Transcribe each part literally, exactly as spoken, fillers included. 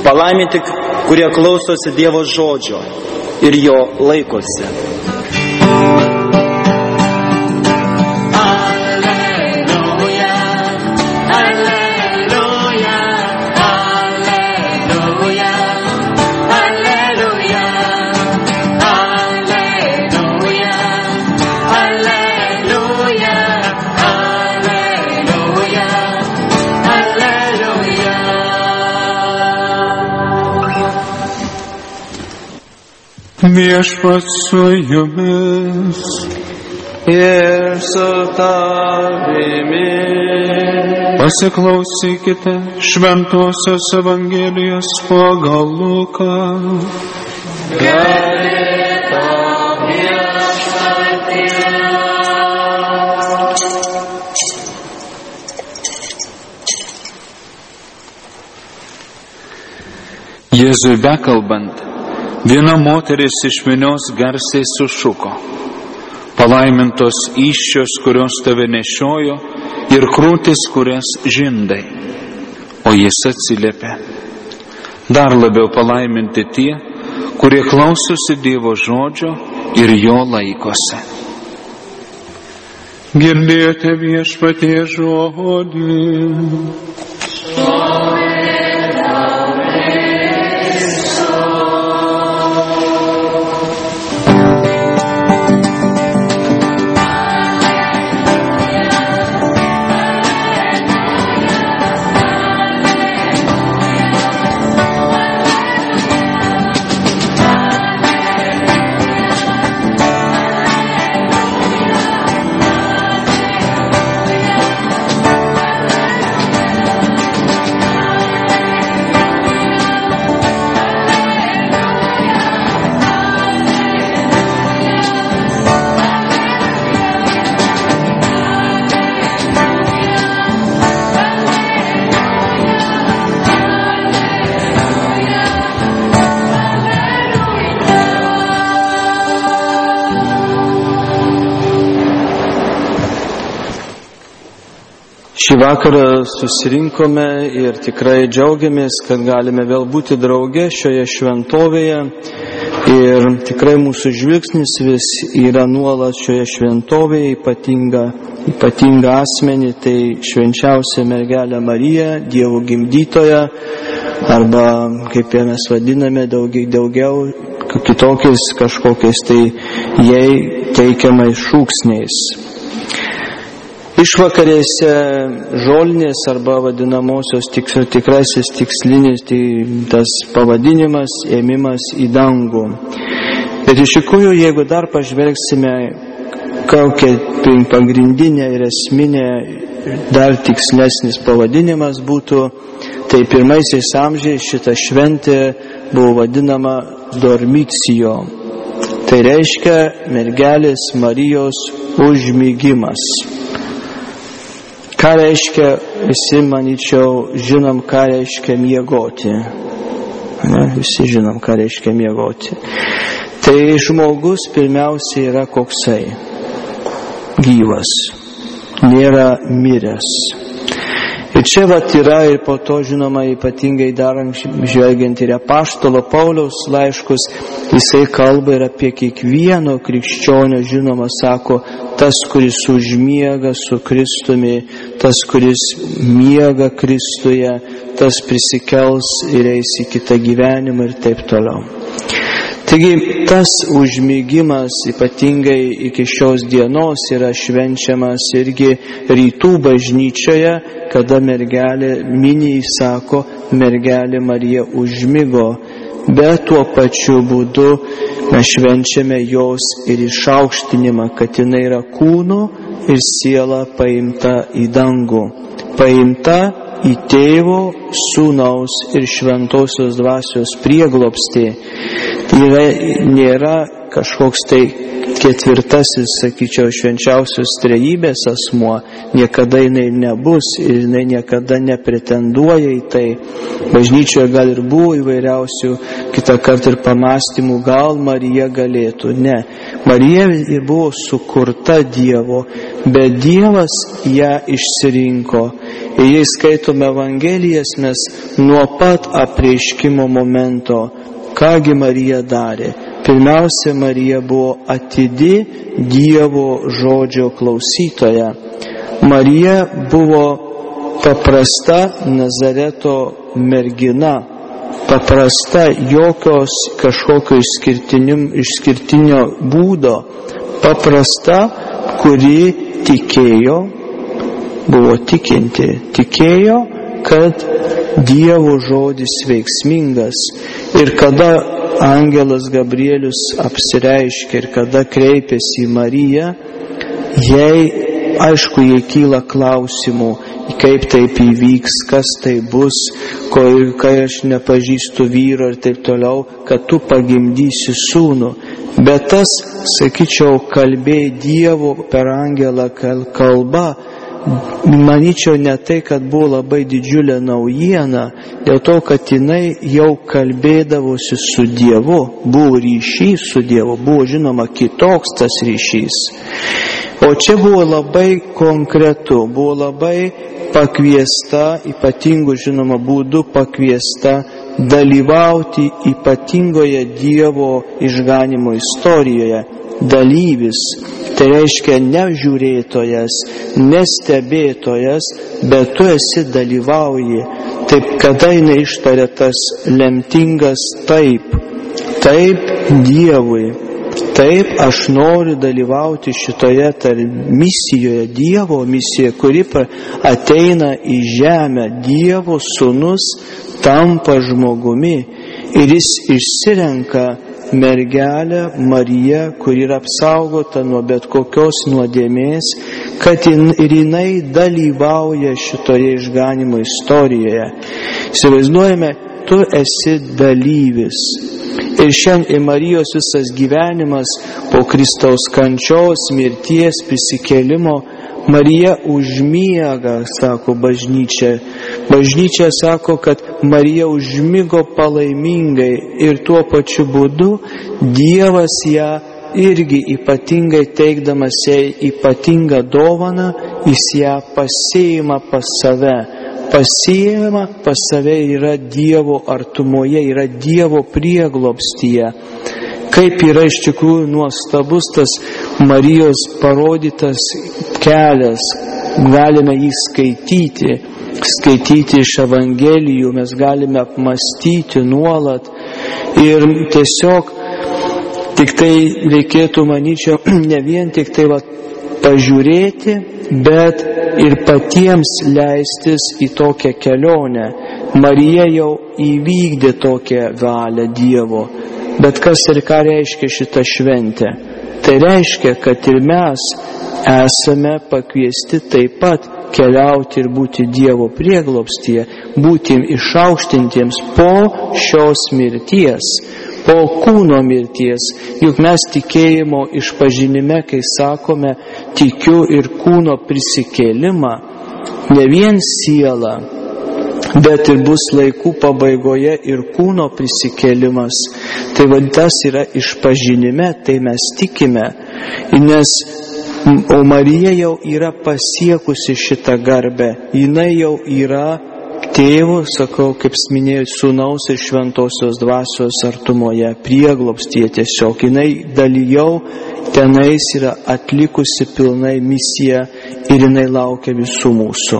Palaiminti, kurie klausosi Dievo žodžio ir jo laikosi. Viešpats su jumis ir su tavimi. Pasiklausykite Šventosios Evangelijos pagal Luką. Garbė tau, Viešpatie. Jėzui bekalbant, viena moteris iš minios garsiai sušuko: palaimintos įsčios, kurios tave nešiojo, ir krūtis, kurias žindai. O jis atsiliepė: dar labiau palaiminti tie, kurie klausosi Dievo žodžio ir jo laikosi. Girdėjote Viešpaties žodį. Šį vakarą susirinkome ir tikrai džiaugiamės, kad galime vėl būti drauge šioje šventovėje. Ir tikrai mūsų žvilgsnis vis yra nuolat šioje šventovėje, ypatinga, ypatinga asmenį, tai švenčiausia mergelė Marija, Dievo gimdytoja, arba kaip ją mes vadiname daugiau, daugiau kitokiais kažkokiais tai jai teikiamais šūksniais. Išvakarėse žolinės arba vadinamosios tik, tikrasis tikslinis tai tas pavadinimas ėmimas į dangų. Bet iš tikrųjų, jeigu dar pažvelgsime, kokia pagrindinė ir esminė dar tikslesnis pavadinimas būtų, tai pirmaisiais amžiais šita šventė buvo vadinama dormicijo. Tai reiškia mergelės Marijos užmigimas. Ką reiškia, visi, manyčiau, žinom, ką reiškia miegoti. Ne? Visi žinom, ką reiškia miegoti. Tai žmogus pirmiausia yra koksai? Gyvas. Nėra miręs. Ir čia vat yra ir po to, žinoma, ypatingai dar žvelgiant ir apaštalo Pauliaus laiškus, jisai kalba ir apie kiekvieno krikščionio, žinoma, sako, tas, kuris užmiega su Kristumi, tas, kuris miega Kristuje, tas prisikels ir eis į kitą gyvenimą ir taip toliau. Taigi tas užmigimas ypatingai iki šios dienos yra švenčiamas irgi rytų bažnyčioje, kada mergelė mini įsako, mergelė Marija užmigo, bet tuo pačiu būdu mes švenčiame jos ir išaukštinimą, kad jinai yra kūnu ir siela paimta į dangų, paimta į Tėvo, Sūnaus ir Šventosios Dvasios prieglobstį. Tai yra, nėra kažkoks tai ketvirtasis, sakyčiau, švenčiausios trejybės asmuo, niekada jinai nebus ir jinai niekada nepretenduoja į tai. Bažnyčioje gal ir buvo įvairiausių kitą kartą ir pamastymų, gal Marija galėtų. Ne, Marija buvo sukurta Dievo, bet Dievas ją išsirinko Ir jei skaitome Evangelijas, mes nuo pat apreiškimo momento, kągi Marija darė. Pirmiausia, Marija buvo atidi Dievo žodžio klausytoja. Marija buvo paprasta Nazareto mergina, paprasta, jokios kažkokio išskirtinio būdo, paprasta, kuri tikėjo, buvo tikinti, tikėjo, kad Dievo žodis veiksmingas. Ir kada angelas Gabrielius apsireiškia ir kada kreipėsi į Mariją, jai, aišku, jai kyla klausimų, kaip taip įvyks, kas tai bus, ko, kai aš nepažįstu vyro ir taip toliau, kad tu pagimdysi sūnų. Bet tas, sakyčiau, kalbėjai Dievo per angelą kalba, manyčiau, ne tai, kad buvo labai didžiulė naujiena, dėl to, kad jinai jau kalbėdavosi su Dievu, buvo ryšys su Dievu, buvo žinoma kitoks tas ryšys. O čia buvo labai konkretu, buvo labai pakviesta, ypatingų žinoma būdų pakviesta dalyvauti ypatingoje Dievo išganimo istorijoje. Dalyvis, tai reiškia ne žiūrėtojas, ne stebėtojas, bet tu esi dalyvauji. Taip, kada jinai ištarė tas lemtingas taip, taip Dievui, taip aš noriu dalyvauti šitoje misijoje, Dievo misijoje, kuri ateina į žemę. Dievo sūnus tampa žmogumi ir jis išsirenka mergelę Mariją, kuri yra apsaugota nuo bet kokios nuodėmės, kad ir jinai dalyvauja šitoje išganimo istorijoje. Įsivaizduojame, tu esi dalyvis. Ir šiandien Marijos visas gyvenimas po Kristaus kančios, mirties, prisikėlimo, Marija užmiega, sako bažnyčia. Bažnyčia sako, kad Marija užmigo palaimingai ir tuo pačiu būdu Dievas ją irgi ypatingai teikdamas jai ypatingą dovaną, jis ją pasiima pas save. Pasiima pas save yra Dievo artumoje, yra Dievo prieglobstyje. Kaip yra iš tikrųjų nuostabus tas Marijos parodytas kelias, galime jį skaityti, skaityti iš Evangelijų, mes galime apmastyti nuolat ir tiesiog tik tai reikėtų, manyčiau, ne vien tik tai va, pažiūrėti, bet ir patiems leistis į tokią kelionę. Marija jau įvykdė tokią valią Dievo. Bet kas ir ką reiškia šita šventė? Tai reiškia, kad ir mes esame pakviesti taip pat keliauti ir būti Dievo prieglobstyje, būti išaukštintiems po šios mirties, po kūno mirties. Juk mes tikėjimo išpažinime, kai sakome, tikiu ir kūno prisikėlimą, ne vien siela, bet ir bus laikų pabaigoje ir kūno prisikėlimas. Tai vadintas yra išpažinime, tai mes tikime, nes o Marija jau yra pasiekusi šitą garbę, jinai jau yra tėvo, sakau, kaip minėjau, sūnaus ir šventosios dvasios artumoje, prieglobstyje tiesiog, jinai dalyjau tenais yra atlikusi pilnai misiją ir jinai laukia visų mūsų.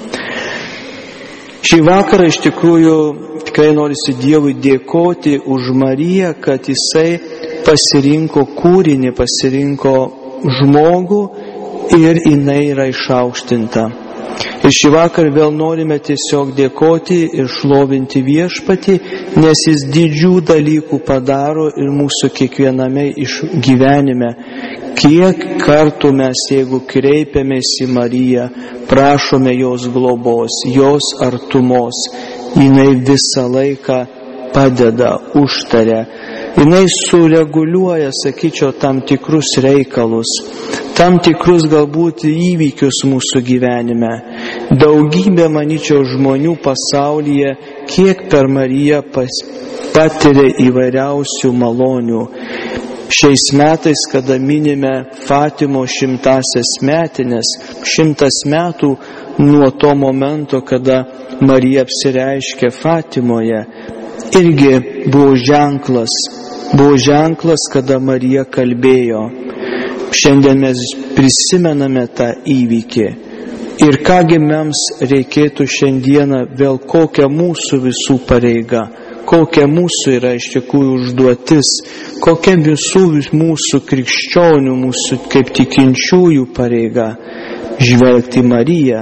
Šį vakarą iš tikrųjų tikrai norisi Dievui dėkoti už Mariją, kad jisai pasirinko kūrinį, pasirinko žmogų ir jinai yra išaukštinta. Ir šį vakarą vėl norime tiesiog dėkoti ir šlovinti Viešpatį, nes jis didžių dalykų padaro ir mūsų kiekviename iš gyvenime. Kiek kartų mes, jeigu kreipiamės į Mariją, prašome jos globos, jos artumos, jinai visą laiką padeda, užtaria. Jinai sureguliuoja, sakyčiau, tam tikrus reikalus, tam tikrus galbūt įvykius mūsų gyvenime. Daugybė, manyčiau, žmonių pasaulyje, kiek per Mariją patiria įvairiausių malonių. Šiais metais, kada minime Fatimo šimtasias metinės, šimtas metų nuo to momento, kada Marija apsireiškė Fatimoje, irgi buvo ženklas, buvo ženklas, kada Marija kalbėjo. Šiandien mes prisimename tą įvykį. Ir kągi mums reikėtų šiandieną vėl, kokia mūsų visų pareiga, kokia mūsų yra iš tikrųjų užduotis, kokia visų mūsų krikščionių, mūsų kaip tikinčiųjų pareiga žvelgti Mariją.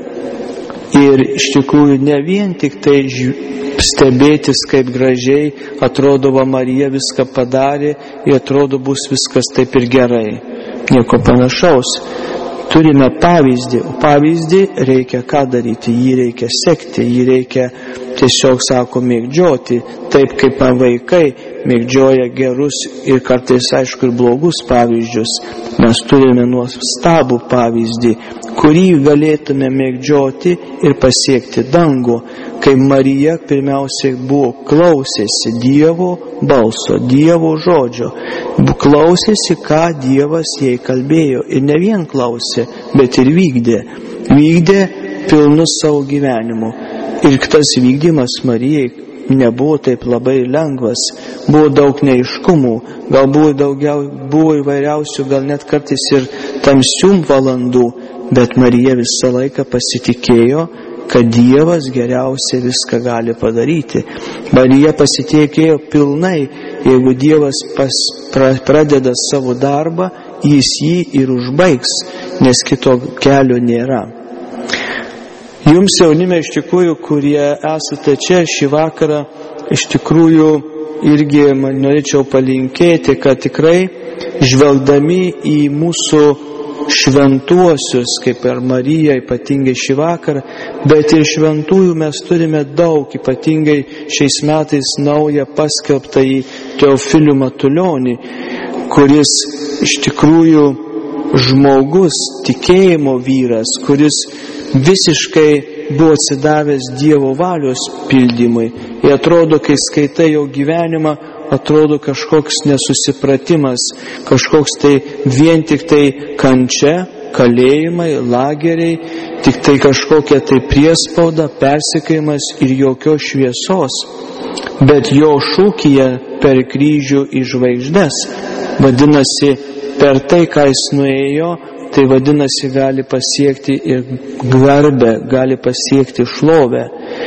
Ir iš tikrųjų ne vien tik tai stebėtis, kaip gražiai atrodo, va Marija viską padarė ir atrodo bus viskas taip ir gerai. Nieko panašaus. Turime pavyzdį, o pavyzdį reikia ką daryti, jį reikia sekti, jį reikia tiesiog, sako, mėgdžioti, taip kaip vaikai mėgdžioja gerus ir kartais, aišku, ir blogus pavyzdžius. Mes turime nuostabų pavyzdį, kurį galėtume mėgdžioti ir pasiekti dangų, kai Marija pirmiausiai buvo klausėsi Dievo balso, Dievo žodžio, klausėsi, ką Dievas jai kalbėjo, ir ne vien klausė, bet ir vykdė, vykdė pilnus savo gyvenimu. Ir tas vykdymas Marijai nebuvo taip labai lengvas, buvo daug neiškumų, gal buvo daugiau, buvo įvairiausių, gal net kartais ir tamsių valandų, bet Marija visą laiką pasitikėjo, kad Dievas geriausiai viską gali padaryti. Marija pasitikėjo pilnai, jeigu Dievas pas, pra, pradeda savo darbą, jis jį ir užbaigs, nes kito kelio nėra. Jums, jaunime, iš tikrųjų, kurie esate čia šį vakarą, iš tikrųjų irgi man norėčiau palinkėti, kad tikrai žvelgdami į mūsų šventuosius, kaip ir Marija, ypatingai šį vakarą, bet ir šventųjų mes turime daug, ypatingai šiais metais naują paskelbtą į Teofilių Matulionį, kuris iš tikrųjų žmogus, tikėjimo vyras, kuris visiškai buvo atsidavęs Dievo valios pildymui. Ir atrodo, kai skaitai jo gyvenimą, atrodo kažkoks nesusipratimas, kažkoks tai vien tik tai kančia, kalėjimai, lageriai, tik tai kažkokia tai priespauda, persekiojimas ir jokios šviesos. Bet jo šūkyje per kryžių į žvaigždes, vadinasi, per tai, ką jis nuėjo, tai vadinasi gali pasiekti ir garbę, gali pasiekti šlovę.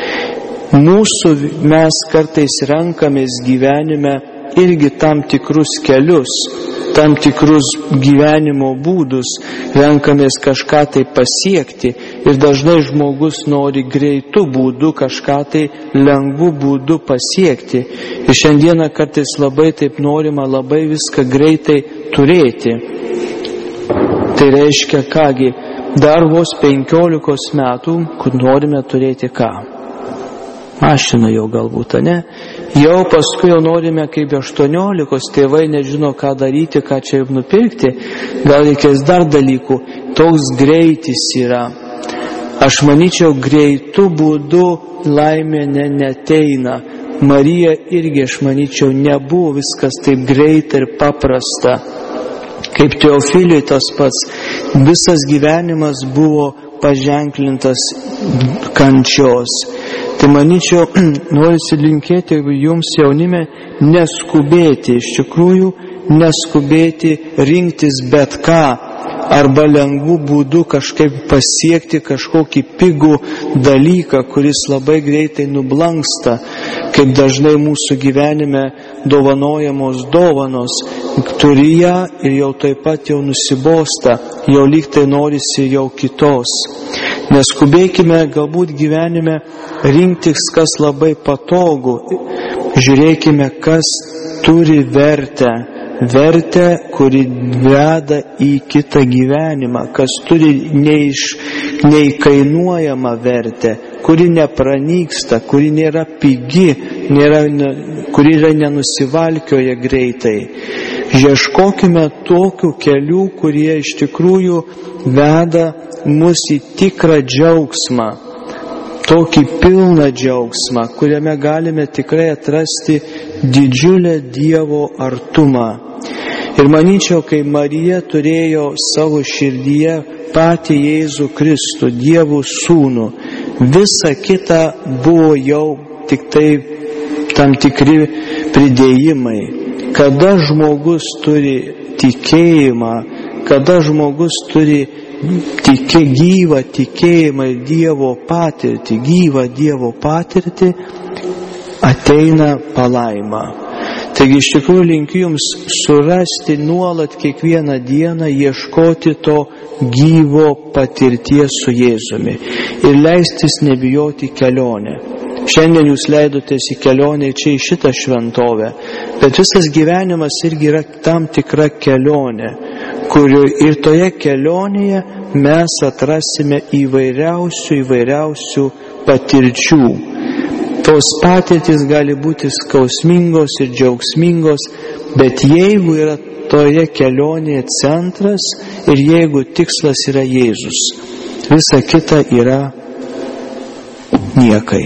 Mūsų mes kartais renkamės gyvenime irgi tam tikrus kelius, tam tikrus gyvenimo būdus, renkamės kažką tai pasiekti ir dažnai žmogus nori greitų būdų kažką tai lengvų būdų pasiekti. Ir šiandieną kartais labai taip norima labai viską greitai turėti. Tai reiškia, kągi, dar vos penkiolikos metų, kur norime turėti ką? Mašiną jau galbūt, ne? Jau paskui jau norime kaip aštuoniolikos, tėvai nežino, ką daryti, ką čia jau nupirkti, gal reikės dar dalykų. Toks greitis yra. Aš manyčiau, greitų būdų laimė ne, neteina. Marija irgi, aš manyčiau, nebuvo viskas taip greita ir paprasta. Kaip Teofiliui tas pats, visas gyvenimas buvo paženklintas kančios. Tai manyčiau, noriu linkėti jums, jaunime, neskubėti, iš tikrųjų neskubėti rinktis bet ką, arba lengvų būdų kažkaip pasiekti kažkokį pigų dalyką, kuris labai greitai nublanksta, kaip dažnai mūsų gyvenime dovanojamos dovanos, turi ją ir jau taip pat jau nusibosta, jau lyg tai norisi jau kitos. Neskubėkime galbūt gyvenime rinktis, kas labai patogu, žiūrėkime, kas turi vertę, vertę, kuri veda į kitą gyvenimą, kas turi neiš, neįkainuojamą vertę, kuri nepranyksta, kuri nėra pigi, nėra, kuri yra nenusivalkioja greitai. Ieškokime tokių kelių, kurie iš tikrųjų veda mus į tikrą džiaugsmą, tokį pilną džiaugsmą, kuriame galime tikrai atrasti didžiulę Dievo artumą. Ir manyčiau, kai Marija turėjo savo širdyje patį Jėzų Kristų, Dievo Sūnų. Visa kita buvo jau tik tai tam tikri pridėjimai. Kada žmogus turi tikėjimą, kada žmogus turi tikė, gyvą tikėjimą ir Dievo patirtį, gyvą Dievo patirtį, ateina palaima. Taigi iš tikrųjų linkiu Jums surasti nuolat kiekvieną dieną, ieškoti to gyvo patirties su Jėzumi ir leistis nebijoti kelionę. Šiandien Jūs leidotės į kelionę čia į šitą šventovę, bet visas gyvenimas irgi yra tam tikra kelionė, kurio ir toje kelionėje mes atrasime įvairiausių, įvairiausių patirčių. Tos patirtys gali būti skausmingos ir džiaugsmingos, bet jeigu yra toje kelionėje centras ir jeigu tikslas yra Jėzus, visa kita yra niekai.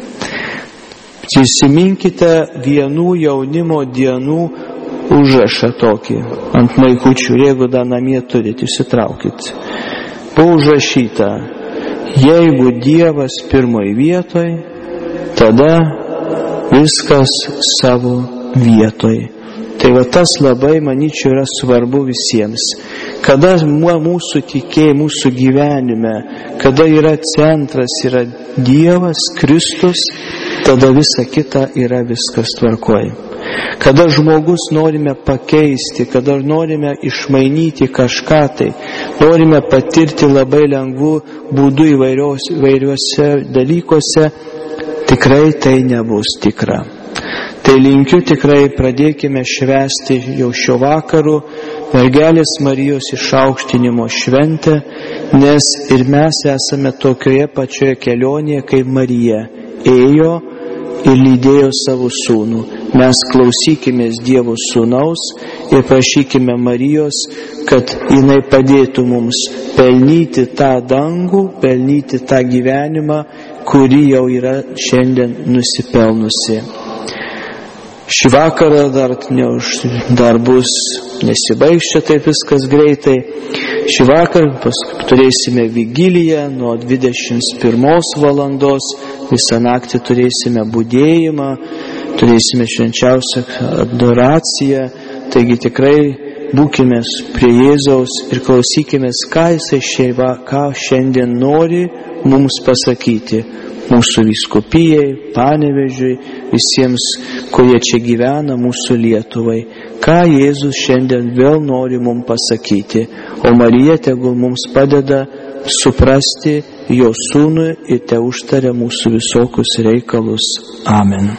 Prisiminkite vienų jaunimo dienų užrašą tokį ant maikučių, jeigu dar namie turite, išsitraukit. Buvo užrašyta: jeigu Dievas pirmoj vietoj, tada viskas savo vietoj. Tai va tas labai, manyčiau, yra svarbu visiems. Kada mūsų tikėjime, mūsų gyvenime, kada yra centras, yra Dievas, Kristus, tada visa kita yra viskas tvarkoj. Kada žmogus norime pakeisti, kada norime išmainyti kažką tai, norime patirti labai lengvų būdų įvairiuose dalykuose, tikrai tai nebus tikra. Tai linkiu tikrai pradėkime švęsti jau šio vakaru Mergelės Marijos išaukštinimo šventę, nes ir mes esame tokioje pačioje kelionėje, kaip Marija ėjo ir lydėjo savo sūnų. Mes klausykimės Dievo sūnaus ir prašykime Marijos, kad jinai padėtų mums pelnyti tą dangų, pelnyti tą gyvenimą, kuri jau yra šiandien nusipelnusi. Šį vakarą dar, neuž, dar bus, nesibaigs čia taip viskas greitai. Šį vakarą paskui turėsime vigiliją nuo dvidešimt pirmos valandos, visą naktį turėsime budėjimą, turėsime švenčiausią adoraciją, taigi tikrai būkime prie Jėzaus ir klausykime, ką Jisai šiai, ką šiandien nori mums pasakyti. Mūsų vyskupijai, Panevėžiui, visiems, kurie čia gyvena, mūsų Lietuvai. Ką Jėzus šiandien vėl nori mums pasakyti, o Marija tegul mums padeda suprasti jo sūnų ir te užtaria mūsų visokius reikalus. Amen.